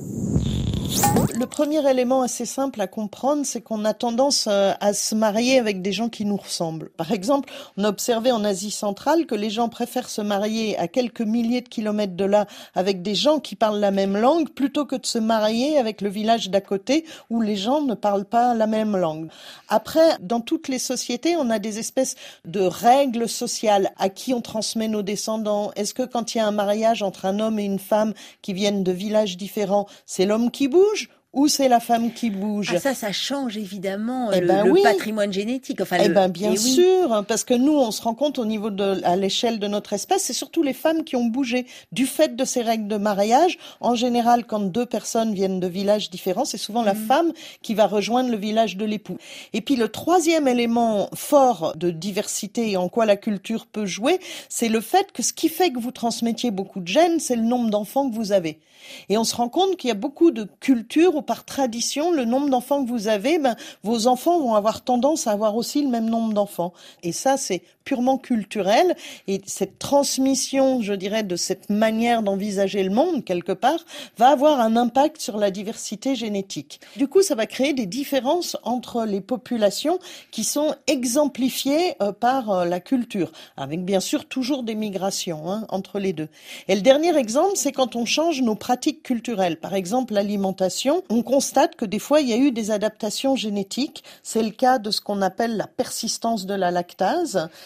Le premier élément assez simple à comprendre, c'est qu'on a tendance à se marier avec des gens qui nous ressemblent. Par exemple, on a observé en Asie centrale que les gens préfèrent se marier à quelques milliers de kilomètres de là avec des gens qui parlent la même langue plutôt que de se marier avec le village d'à côté où les gens ne parlent pas la même langue. Après, dans toutes les sociétés, on a des espèces de règles sociales. À qui on transmet nos descendants? Est-ce que quand il y a un mariage entre un homme et une femme qui viennent de villages différents, c'est l'homme qui bouge ou c'est la femme qui bouge? Ça change évidemment le patrimoine génétique. Enfin, bien sûr, parce que nous, on se rend compte au niveau à l'échelle de notre espèce, c'est surtout les femmes qui ont bougé du fait de ces règles de mariage. En général, quand deux personnes viennent de villages différents, c'est souvent la femme qui va rejoindre le village de l'époux. Et puis le troisième élément fort de diversité et en quoi la culture peut jouer, c'est le fait que ce qui fait que vous transmettiez beaucoup de gènes, c'est le nombre d'enfants que vous avez. Et on se rend compte qu'il y a beaucoup de cultures où par tradition, le nombre d'enfants que vous avez, vos enfants vont avoir tendance à avoir aussi le même nombre d'enfants. Et ça, c'est purement culturel. Et cette transmission, je dirais, de cette manière d'envisager le monde, quelque part, va avoir un impact sur la diversité génétique. Du coup, ça va créer des différences entre les populations qui sont exemplifiées par la culture, avec bien sûr toujours des migrations entre les deux. Et le dernier exemple, c'est quand on change nos pratiques culturelles. Par exemple, l'alimentation, on constate que des fois, il y a eu des adaptations génétiques. C'est le cas de ce qu'on appelle la persistance de la lactase,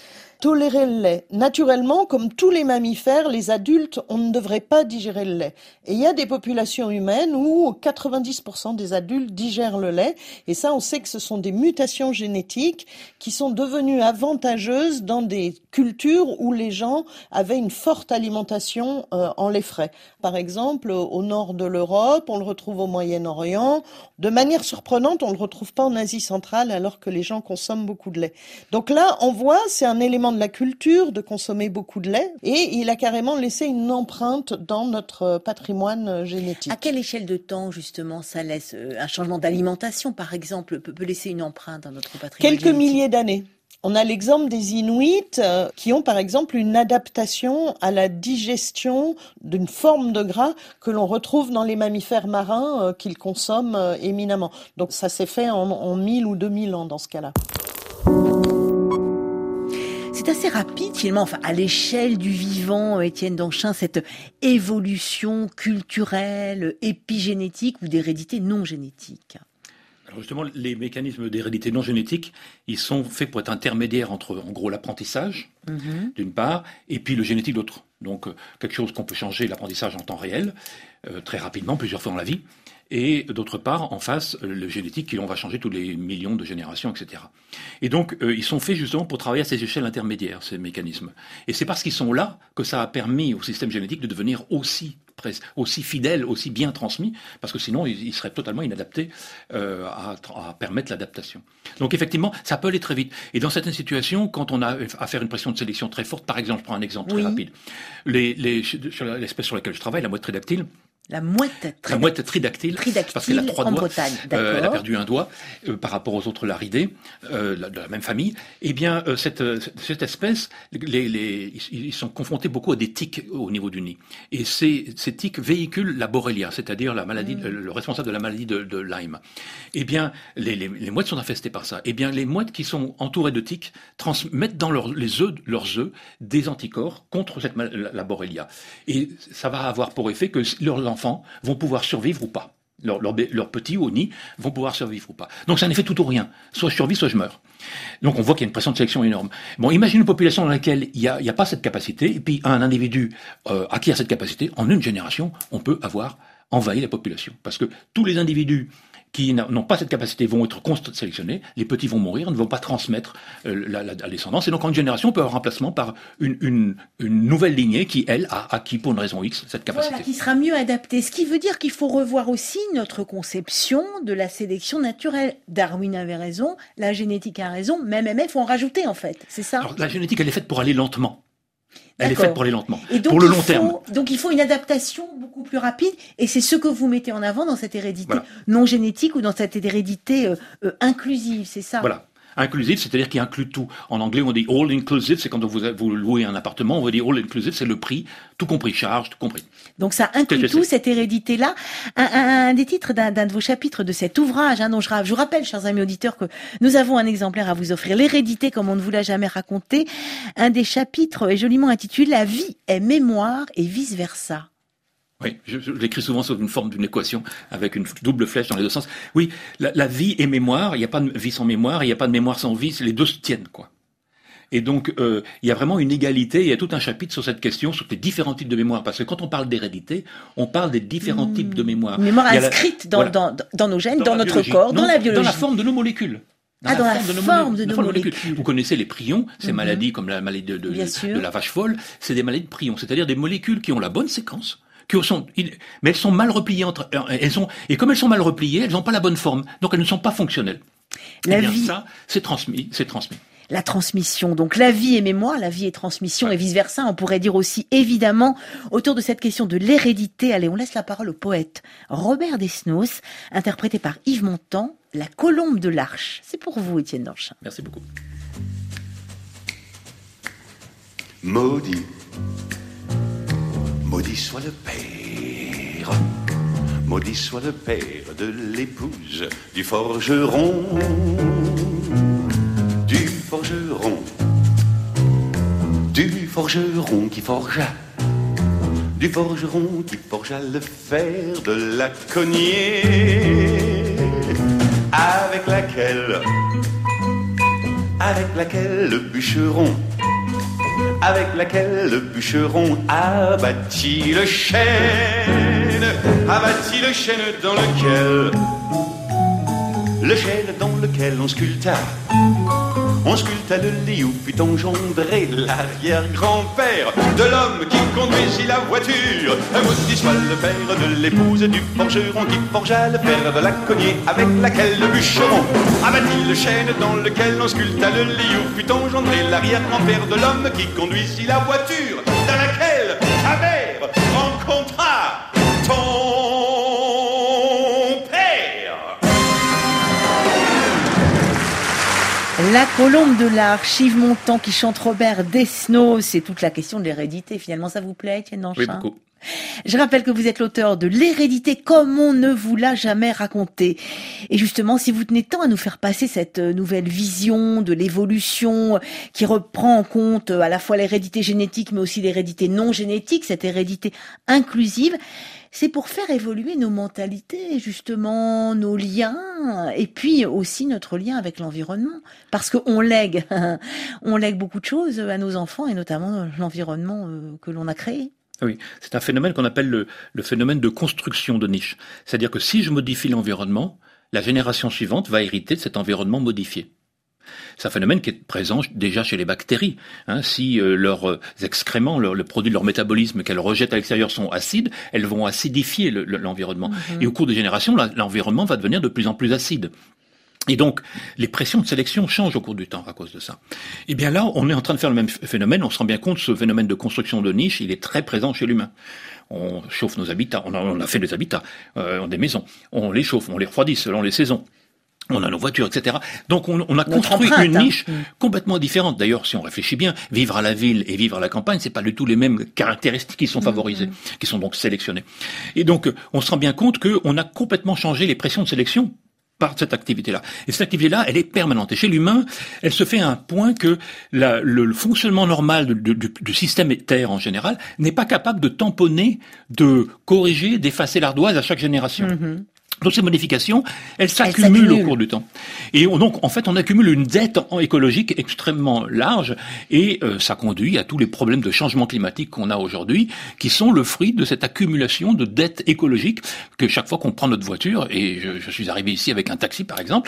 tolérer le lait. Naturellement, comme tous les mammifères, les adultes, on ne devrait pas digérer le lait. Et il y a des populations humaines où 90% des adultes digèrent le lait. Et ça, on sait que ce sont des mutations génétiques qui sont devenues avantageuses dans des cultures où les gens avaient une forte alimentation en lait frais. Par exemple, au nord de l'Europe, on le retrouve au Moyen-Orient. De manière surprenante, on ne le retrouve pas en Asie centrale alors que les gens consomment beaucoup de lait. Donc là, on voit, c'est un élément de la culture de consommer beaucoup de lait et il a carrément laissé une empreinte dans notre patrimoine génétique. À quelle échelle de temps, justement, ça laisse un changement d'alimentation, par exemple, peut laisser une empreinte dans notre patrimoine Quelques milliers d'années. On a l'exemple des Inuits qui ont par exemple une adaptation à la digestion d'une forme de gras que l'on retrouve dans les mammifères marins qu'ils consomment éminemment. Donc ça s'est fait en 1000 ou 2000 ans dans ce cas-là. C'est assez rapide finalement, enfin à l'échelle du vivant, Étienne Danchin, cette évolution culturelle, épigénétique ou d'hérédité non génétique. Alors justement, les mécanismes d'hérédité non génétique, ils sont faits pour être intermédiaires entre, en gros, l'apprentissage, d'une part, et puis le génétique, d'autre. Donc, quelque chose qu'on peut changer, l'apprentissage en temps réel, très rapidement, plusieurs fois dans la vie, et d'autre part, en face, le génétique, qui on va changer tous les millions de générations, etc. Et donc, ils sont faits justement pour travailler à ces échelles intermédiaires, ces mécanismes. Et c'est parce qu'ils sont là que ça a permis au système génétique de devenir aussi fidèle, aussi bien transmis, parce que sinon, il serait totalement inadapté à permettre l'adaptation. Donc effectivement, ça peut aller très vite. Et dans certaines situations, quand on a à faire une pression de sélection très forte, par exemple, je prends un exemple très rapide, sur l'espèce sur laquelle je travaille, la mouette tridactyle. La mouette tridactyle, parce qu'elle a 3 doigts. Bretagne, elle a perdu un doigt par rapport aux autres laridés de la même famille. Eh bien, cette espèce, ils sont confrontés beaucoup à des tiques au niveau du nid. Et ces tiques véhiculent la Borrelia, c'est-à-dire la maladie, le responsable de la maladie de Lyme. Eh bien, les mouettes sont infestées par ça. Eh bien, les mouettes qui sont entourées de tiques transmettent dans leurs œufs des anticorps contre la Borrelia. Et ça va avoir pour effet que leurs enfants vont pouvoir survivre ou pas. Leurs petits au nid vont pouvoir survivre ou pas. Donc c'est un effet tout ou rien. Soit je survis, soit je meurs. Donc on voit qu'il y a une pression de sélection énorme. Bon, imagine une population dans laquelle il y a pas cette capacité, et puis un individu acquiert cette capacité. En une génération, on peut avoir envahi la population. Parce que tous les individus qui n'ont pas cette capacité vont être sélectionnés, les petits vont mourir, ne vont pas transmettre la descendance, et donc en une génération, on peut avoir un remplacement par une nouvelle lignée qui, elle, a acquis pour une raison X cette capacité. Voilà, qui sera mieux adaptée. Ce qui veut dire qu'il faut revoir aussi notre conception de la sélection naturelle. Darwin avait raison, la génétique a raison, même il faut en rajouter en fait, c'est ça ? Alors la génétique, elle est faite pour aller lentement. Elle est faite pour aller lentement, et donc, pour le long terme. Donc il faut une adaptation beaucoup plus rapide, et c'est ce que vous mettez en avant dans cette hérédité non génétique ou dans cette hérédité inclusive, c'est ça ? Voilà. Inclusive, c'est-à-dire qu'il inclut tout. En anglais, on dit all inclusive, c'est quand vous louez un appartement, on va dire all inclusive, c'est le prix, tout compris, charge, tout compris. Donc ça inclut tout, cette hérédité-là. Un des titres d'un de vos chapitres de cet ouvrage, dont je vous rappelle, chers amis auditeurs, que nous avons un exemplaire à vous offrir, l'hérédité comme on ne vous l'a jamais raconté. Un des chapitres est joliment intitulé « La vie est mémoire et vice-versa ». Oui, je l'écris souvent sous une forme d'une équation avec une double flèche dans les deux sens. Oui, la vie est mémoire, il n'y a pas de vie sans mémoire, il n'y a pas de mémoire sans vie, les deux se tiennent, quoi. Et donc, il y a vraiment une égalité, il y a tout un chapitre sur cette question, sur les différents types de mémoire, parce que quand on parle d'hérédité, on parle des différents types de mémoire. Une mémoire inscrite dans nos gènes, dans notre corps, dans la biologie. Dans la forme de nos molécules. Dans la forme de nos molécules. Vous connaissez les prions, ces maladies comme la maladie de la vache folle, c'est des maladies de prions, c'est-à-dire des molécules qui ont la bonne séquence, mais elles sont mal repliées et comme elles sont mal repliées, elles n'ont pas la bonne forme, donc elles ne sont pas fonctionnelles. Ça, c'est transmis. La transmission, donc la vie est mémoire, la vie est transmission, et vice-versa. On pourrait dire aussi, évidemment, autour de cette question de l'hérédité. Allez, on laisse la parole au poète Robert Desnos, interprété par Yves Montand, La colombe de l'Arche. C'est pour vous, Étienne Danchin. Merci beaucoup. Maudit soit le père, maudit soit le père de l'épouse du forgeron, qui forgea, du forgeron qui forgea le fer de la cognée, avec laquelle le bûcheron avec laquelle le bûcheron abattit le chêne, abattit le chêne dans lequel on sculpta le lit où fut engendré l'arrière-grand-père de l'homme qui conduisit la voiture. Maudit soit le père de l'épouse du forgeron qui forgea le fer de la cognée avec laquelle le bûcheron abattit le chêne dans lequel on sculpta le lit où fut engendré l'arrière-grand-père de l'homme qui conduisit la voiture dans laquelle ta mère rencontra ton père. La colombe de l'Arche, Yves Montand qui chante Robert Desnos, c'est toute la question de l'hérédité. Finalement, ça vous plaît, Étienne Danchin ? Oui, beaucoup. Je rappelle que vous êtes l'auteur de L'hérédité comme on ne vous l'a jamais raconté. Et justement, si vous tenez tant à nous faire passer cette nouvelle vision de l'évolution qui reprend en compte à la fois l'hérédité génétique mais aussi l'hérédité non génétique, cette hérédité inclusive, c'est pour faire évoluer nos mentalités, justement, nos liens, et puis aussi notre lien avec l'environnement. Parce qu'on lègue beaucoup de choses à nos enfants, et notamment l'environnement que l'on a créé. Oui, c'est un phénomène qu'on appelle le phénomène de construction de niche. C'est-à-dire que si je modifie l'environnement, la génération suivante va hériter de cet environnement modifié. C'est un phénomène qui est présent déjà chez les bactéries. Si leurs excréments, le produit de leur métabolisme qu'elles rejettent à l'extérieur sont acides, elles vont acidifier l'environnement. Et au cours des générations, l'environnement va devenir de plus en plus acide. Et donc, les pressions de sélection changent au cours du temps à cause de ça. Et bien là, on est en train de faire le même phénomène. On se rend bien compte, ce phénomène de construction de niche, il est très présent chez l'humain. On chauffe nos habitats, on a fait des habitats, des maisons. On les chauffe, on les refroidit selon les saisons. On a nos voitures, etc. Donc on a construit une niche complètement différente. D'ailleurs, si on réfléchit bien, vivre à la ville et vivre à la campagne, c'est pas du tout les mêmes caractéristiques qui sont favorisées, qui sont donc sélectionnées. Et donc, on se rend bien compte qu'on a complètement changé les pressions de sélection par cette activité-là. Et cette activité-là, elle est permanente. Et chez l'humain, elle se fait à un point que le fonctionnement normal du système Terre en général n'est pas capable de tamponner, de corriger, d'effacer l'ardoise à chaque génération. Donc ces modifications, elles s'accumulent au cours du temps. Et donc, en fait, on accumule une dette écologique extrêmement large et ça conduit à tous les problèmes de changement climatique qu'on a aujourd'hui, qui sont le fruit de cette accumulation de dettes écologiques que chaque fois qu'on prend notre voiture, et je suis arrivé ici avec un taxi par exemple,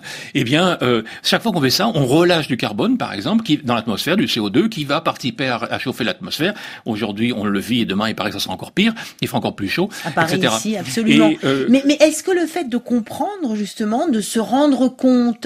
chaque fois qu'on fait ça, on relâche du carbone par exemple, qui dans l'atmosphère, du CO2, qui va participer à chauffer l'atmosphère. Aujourd'hui, on le vit et demain, il paraît que ça sera encore pire, il fera encore plus chaud, Paris, etc. Ici, absolument. Et, mais est-ce que le fait de comprendre justement, de se rendre compte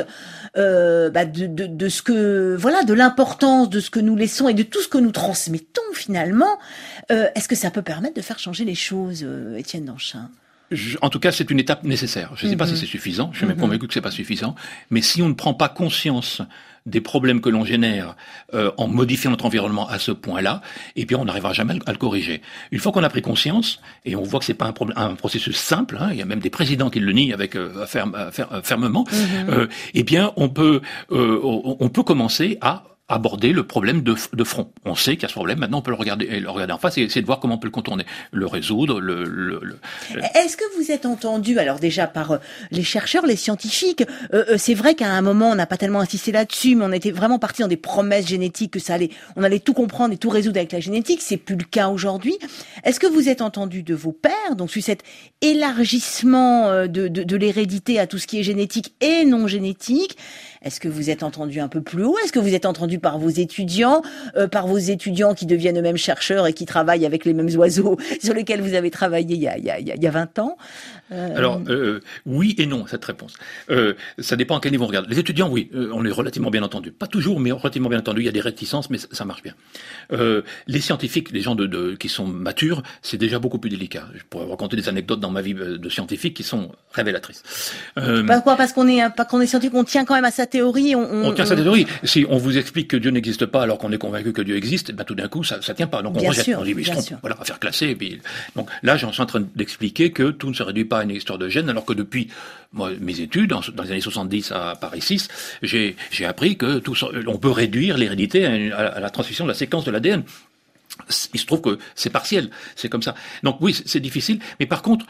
de ce que de l'importance de ce que nous laissons et de tout ce que nous transmettons finalement, est-ce que ça peut permettre de faire changer les choses, Étienne Danchin ? En tout cas, c'est une étape nécessaire. Je ne sais pas si c'est suffisant. Je suis même convaincu que c'est pas suffisant. Mais si on ne prend pas conscience des problèmes que l'on génère en modifiant notre environnement à ce point-là, et puis on n'arrivera jamais à le corriger. Une fois qu'on a pris conscience, et on voit que c'est pas un processus simple, il y a même des présidents qui le nient avec fermement, eh bien on peut commencer à aborder le problème de front. On sait qu'il y a ce problème, maintenant on peut le regarder en face et essayer de voir comment on peut le contourner, le résoudre, Est-ce que vous êtes entendu, alors déjà par les chercheurs, les scientifiques, c'est vrai qu'à un moment on n'a pas tellement insisté là-dessus, mais on était vraiment parti dans des promesses génétiques que on allait tout comprendre et tout résoudre avec la génétique, c'est plus le cas aujourd'hui. Est-ce que vous êtes entendu de vos pairs, donc sur cet élargissement de l'hérédité à tout ce qui est génétique et non génétique? Est-ce que vous êtes entendu un peu plus haut? Est-ce que vous êtes entendu par vos étudiants qui deviennent eux-mêmes chercheurs et qui travaillent avec les mêmes oiseaux sur lesquels vous avez travaillé il y a 20 ans? Alors, oui et non, cette réponse. Ça dépend à quel niveau on regarde. Les étudiants, oui, on est relativement bien entendu. Pas toujours, mais relativement bien entendu. Il y a des réticences, mais ça marche bien. Les scientifiques, les gens qui sont matures, c'est déjà beaucoup plus délicat. Je pourrais raconter des anecdotes dans ma vie de scientifique qui sont révélatrices. Pourquoi? Parce qu'on est scientifique, on tient quand même à sa théorie. On tient à sa théorie. Si on vous explique que Dieu n'existe pas alors qu'on est convaincu que Dieu existe, ben tout d'un coup, ça tient pas. Donc on rejette. On dit, mais voilà, on va faire classer. Et puis, donc là, je suis en train d'expliquer que tout ne se réduit pas à une histoire de gènes, alors que depuis mes études, dans les années 70 à Paris 6, j'ai appris que on peut réduire l'hérédité à la transmission de la séquence de l'ADN. Il se trouve que c'est partiel, c'est comme ça. Donc oui, c'est difficile. Mais par contre,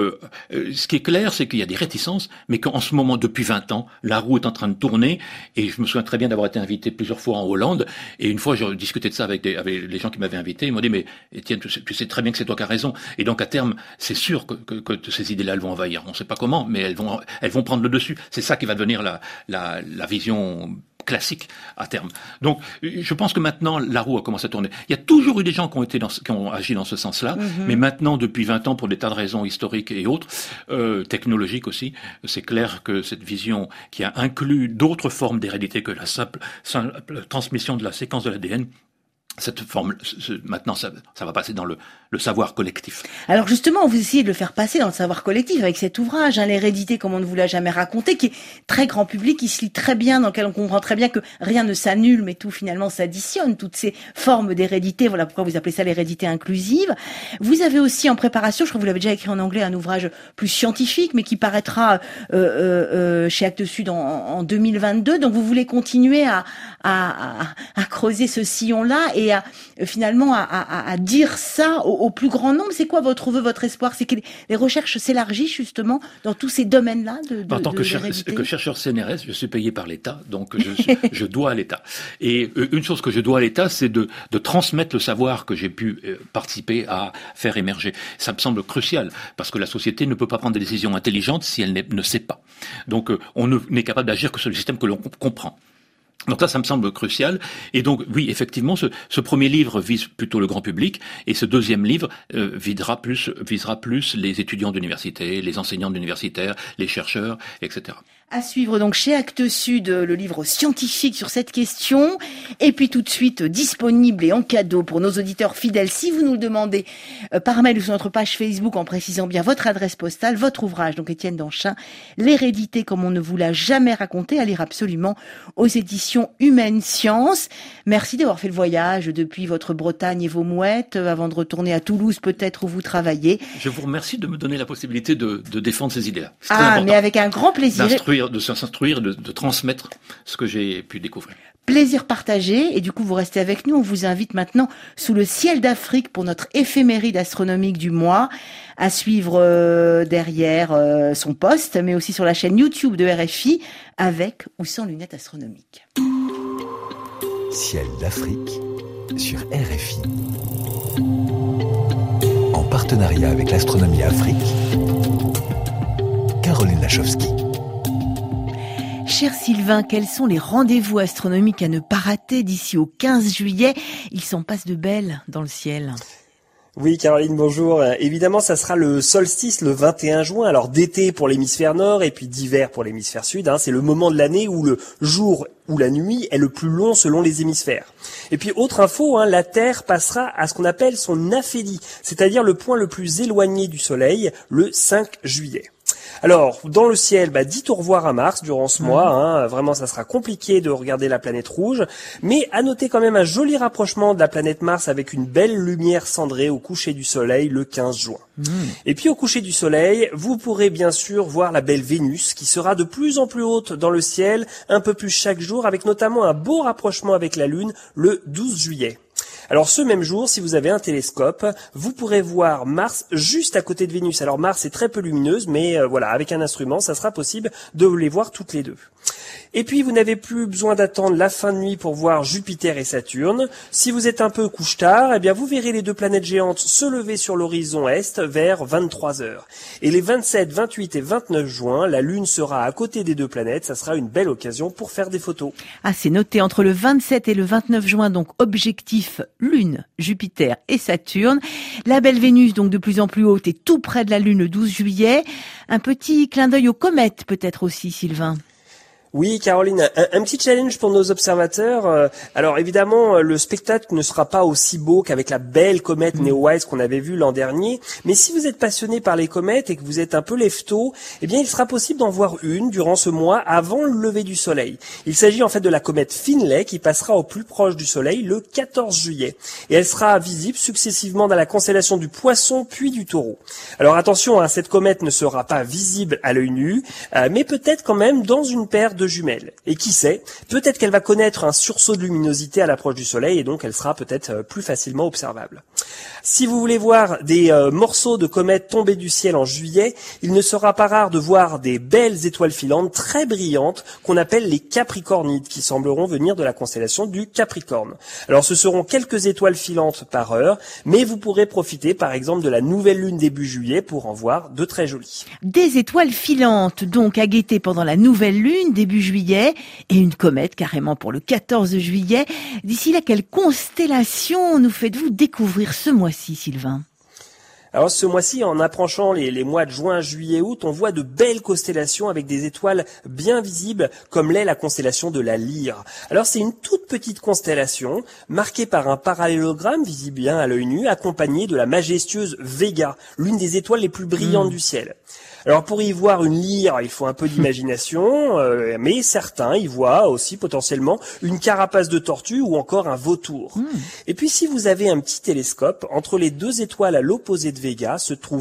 ce qui est clair, c'est qu'il y a des réticences, mais qu'en ce moment, depuis 20 ans, la roue est en train de tourner. Et je me souviens très bien d'avoir été invité plusieurs fois en Hollande. Et une fois, j'ai discuté de ça avec les gens qui m'avaient invité. Ils m'ont dit, mais Étienne, tu sais très bien que c'est toi qui as raison. Et donc à terme, c'est sûr que ces idées-là, elles vont envahir. On ne sait pas comment, mais elles vont prendre le dessus. C'est ça qui va devenir la vision classique à terme. Donc, je pense que maintenant, la roue a commencé à tourner. Il y a toujours eu des gens qui ont agi dans ce sens-là, mais maintenant, depuis 20 ans, pour des tas de raisons historiques et autres, technologiques aussi, c'est clair que cette vision qui a inclus d'autres formes d'hérédité que la simple transmission de la séquence de l'ADN, cette forme, maintenant, ça va passer dans le savoir collectif. Alors justement, vous essayez de le faire passer dans le savoir collectif avec cet ouvrage, l'hérédité comme on ne vous l'a jamais raconté, qui est très grand public, qui se lit très bien, dans lequel on comprend très bien que rien ne s'annule, mais tout finalement s'additionne, toutes ces formes d'hérédité. Voilà pourquoi vous appelez ça l'hérédité inclusive. Vous avez aussi en préparation, je crois que vous l'avez déjà écrit en anglais, un ouvrage plus scientifique, mais qui paraîtra chez Actes Sud en 2022. Donc vous voulez continuer à creuser ce sillon-là et finalement à dire ça au plus grand nombre. C'est quoi votre vœu, votre espoir? C'est que les recherches s'élargissent justement dans tous ces domaines-là en tant que chercheur CNRS, je suis payé par l'État, donc je dois à l'État. Et une chose que je dois à l'État, c'est de transmettre le savoir que j'ai pu participer à faire émerger. Ça me semble crucial, parce que la société ne peut pas prendre des décisions intelligentes si elle ne sait pas. Donc on n'est capable d'agir que sur le système que l'on comprend. Donc ça me semble crucial. Et donc, oui, effectivement, ce premier livre vise plutôt le grand public, et ce deuxième livre visera plus les étudiants d'université, les enseignants d'universitaires, les chercheurs, etc. À suivre donc chez Actes Sud, le livre scientifique sur cette question. Et puis tout de suite disponible et en cadeau pour nos auditeurs fidèles, si vous nous le demandez, par mail ou sur notre page Facebook en précisant bien votre adresse postale, votre ouvrage, donc Étienne Danchin, l'hérédité comme on ne vous l'a jamais raconté, à lire absolument aux éditions Humaine Science. Merci d'avoir fait le voyage depuis votre Bretagne et vos mouettes, avant de retourner à Toulouse peut-être où vous travaillez. Je vous remercie de me donner la possibilité de défendre ces idées-là. Mais avec un grand plaisir. De s'instruire, de transmettre ce que j'ai pu découvrir. Plaisir partagé, et du coup vous restez avec nous. On vous invite maintenant sous le ciel d'Afrique pour notre éphéméride astronomique du mois, à suivre derrière son poste, mais aussi sur la chaîne YouTube de RFI, avec ou sans lunettes astronomiques. Ciel d'Afrique sur RFI. En partenariat avec l'Astronomie Afrique, Caroline Lachowski. Cher Sylvain, quels sont les rendez-vous astronomiques à ne pas rater d'ici au 15 juillet? Il s'en passe de belles dans le ciel. Oui, Caroline, bonjour. Évidemment, ça sera le solstice le 21 juin, alors d'été pour l'hémisphère nord et puis d'hiver pour l'hémisphère sud. C'est le moment de l'année où le jour ou la nuit est le plus long selon les hémisphères. Et puis, autre info, la Terre passera à ce qu'on appelle son aphélie, c'est-à-dire le point le plus éloigné du Soleil, le 5 juillet. Alors, dans le ciel, dites au revoir à Mars durant ce mois. Vraiment, ça sera compliqué de regarder la planète rouge. Mais à noter quand même un joli rapprochement de la planète Mars avec une belle lumière cendrée au coucher du soleil le 15 juin. Et puis au coucher du soleil, vous pourrez bien sûr voir la belle Vénus qui sera de plus en plus haute dans le ciel, un peu plus chaque jour, avec notamment un beau rapprochement avec la Lune le 12 juillet. Alors ce même jour, si vous avez un télescope, vous pourrez voir Mars juste à côté de Vénus. Alors Mars est très peu lumineuse, mais voilà, avec un instrument, ça sera possible de les voir toutes les deux. Et puis vous n'avez plus besoin d'attendre la fin de nuit pour voir Jupiter et Saturne. Si vous êtes un peu couche-tard, eh bien vous verrez les deux planètes géantes se lever sur l'horizon est vers 23h. Et les 27, 28 et 29 juin, la Lune sera à côté des deux planètes. Ça sera une belle occasion pour faire des photos. C'est noté entre le 27 et le 29 juin, donc objectif Lune, Jupiter et Saturne. La belle Vénus, donc de plus en plus haute et tout près de la Lune le 12 juillet. Un petit clin d'œil aux comètes peut-être aussi, Sylvain. Oui, Caroline, un petit challenge pour nos observateurs. Alors évidemment, le spectacle ne sera pas aussi beau qu'avec la belle comète Neowise qu'on avait vue l'an dernier. Mais si vous êtes passionné par les comètes et que vous êtes un peu lève-tôt, eh bien il sera possible d'en voir une durant ce mois avant le lever du soleil. Il s'agit en fait de la comète Finlay qui passera au plus proche du soleil le 14 juillet. Et elle sera visible successivement dans la constellation du Poisson puis du Taureau. Alors attention, cette comète ne sera pas visible à l'œil nu, mais peut-être quand même dans une paire de jumelles. Et qui sait, peut-être qu'elle va connaître un sursaut de luminosité à l'approche du soleil et donc elle sera peut-être plus facilement observable. Si vous voulez voir des morceaux de comètes tomber du ciel en juillet, il ne sera pas rare de voir des belles étoiles filantes très brillantes qu'on appelle les Capricornides, qui sembleront venir de la constellation du Capricorne. Alors ce seront quelques étoiles filantes par heure, mais vous pourrez profiter par exemple de la nouvelle lune début juillet pour en voir de très jolies. Des étoiles filantes donc à guetter pendant la nouvelle lune début juillet et une comète carrément pour le 14 juillet. D'ici là, quelle constellation nous faites-vous découvrir ce mois-ci, Sylvain ? Alors ce mois-ci, en approchant les mois de juin, juillet, août, on voit de belles constellations avec des étoiles bien visibles, comme l'est la constellation de la Lyre. Alors c'est une toute petite constellation, marquée par un parallélogramme visible bien à l'œil nu, accompagnée de la majestueuse Vega, l'une des étoiles les plus brillantes du ciel. Alors pour y voir une lyre, il faut un peu d'imagination, mais certains y voient aussi potentiellement une carapace de tortue ou encore un vautour. Et puis si vous avez un petit télescope, entre les deux étoiles à l'opposé de Vega se trouve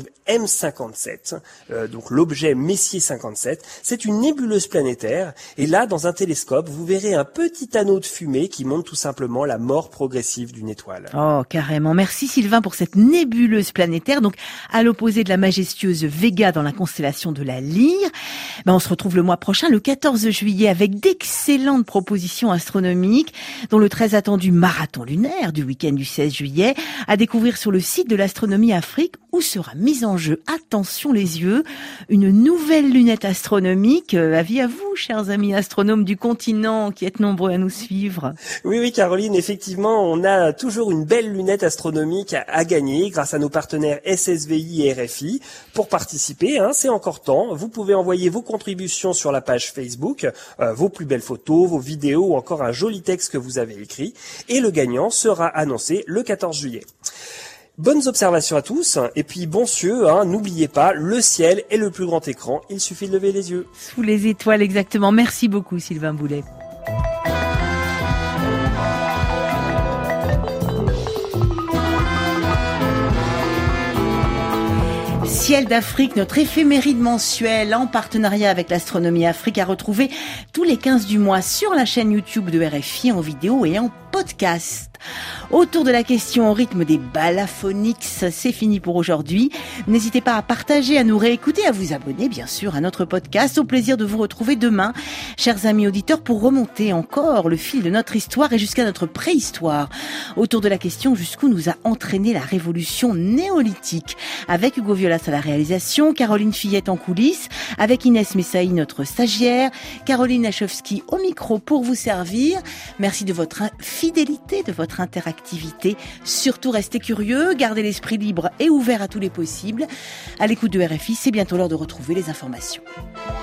M57, donc l'objet Messier 57. C'est une nébuleuse planétaire, et là dans un télescope, vous verrez un petit anneau de fumée qui montre tout simplement la mort progressive d'une étoile. Oh, carrément. Merci Sylvain pour cette nébuleuse planétaire, donc à l'opposé de la majestueuse Vega dans la constellation de la Lyre. On se retrouve le mois prochain, le 14 juillet, avec d'excellentes propositions astronomiques, dont le très attendu marathon lunaire du week-end du 16 juillet, à découvrir sur le site de l'Astronomie Afrique, où sera mise en jeu, attention les yeux, une nouvelle lunette astronomique. Avis à vous, chers amis astronomes du continent, qui êtes nombreux à nous suivre. Oui, Caroline, effectivement, on a toujours une belle lunette astronomique à gagner grâce à nos partenaires SSVI et RFI. Pour participer, c'est encore temps. Vous pouvez envoyer vos contributions sur la page Facebook, vos plus belles photos, vos vidéos ou encore un joli texte que vous avez écrit. Et le gagnant sera annoncé le 14 juillet. Bonnes observations à tous, et puis bon cieux, n'oubliez pas, le ciel est le plus grand écran, il suffit de lever les yeux. Sous les étoiles, exactement. Merci beaucoup Sylvain Boulet. Ciel d'Afrique, notre éphéméride mensuelle en partenariat avec l'Astronomie Afrique, à retrouver tous les 15 du mois sur la chaîne YouTube de RFI en vidéo et en podcast. Autour de la question au rythme des balaphonix, c'est fini pour aujourd'hui. N'hésitez pas à partager, à nous réécouter, à vous abonner bien sûr à notre podcast. Au plaisir de vous retrouver demain, chers amis auditeurs, pour remonter encore le fil de notre histoire et jusqu'à notre préhistoire. Autour de la question jusqu'où nous a entraîné la révolution néolithique. Avec Hugo Violas à la réalisation, Caroline Fillette en coulisses, avec Inès Messaï, notre stagiaire, Caroline Lachowski au micro pour vous servir. Merci de votre fidélité, de votre interactivité. Surtout restez curieux, gardez l'esprit libre et ouvert à tous les possibles. À l'écoute de RFI, c'est bientôt l'heure de retrouver les informations.